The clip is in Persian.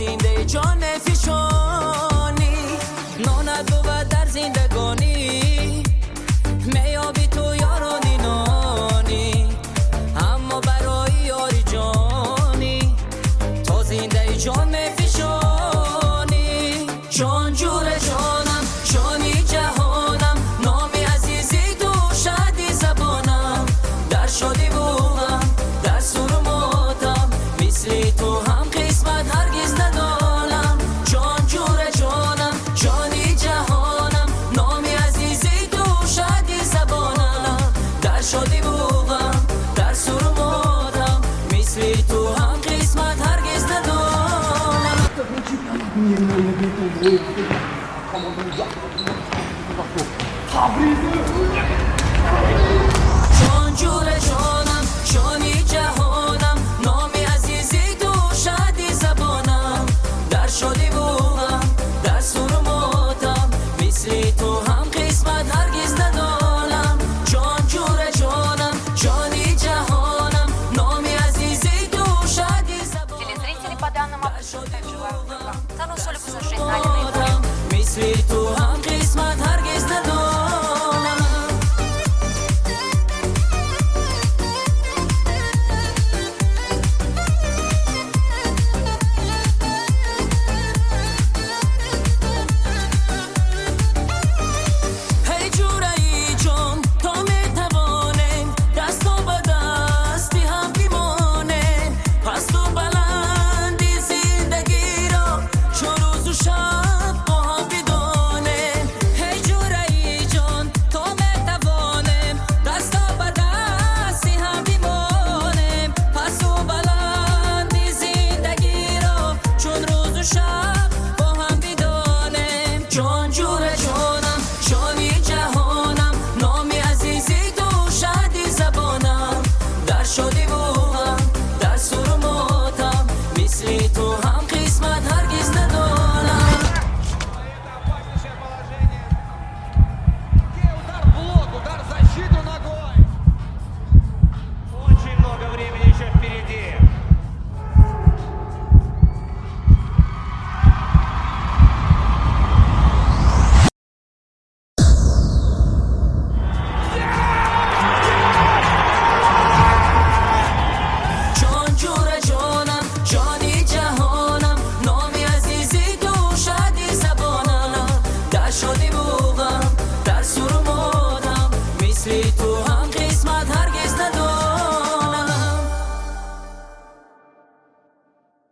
زنده جان فشانی نانت بود در زندگانی میابی تو یارانی نانی اما برای یاری جانی تو زنده جان فشانی جان جور جانم جانی جهانم نامی عزیزی تو شادی زبانم در شادی بودم در سرماتم مثل تو هم قسمت هرگز ندارم جان جور جانم جانی جهانم نامی عزیزی تو شادی زبانم در شادی بودم در سرماتم مثل تو هم قسمت هرگز ندارم تبریزه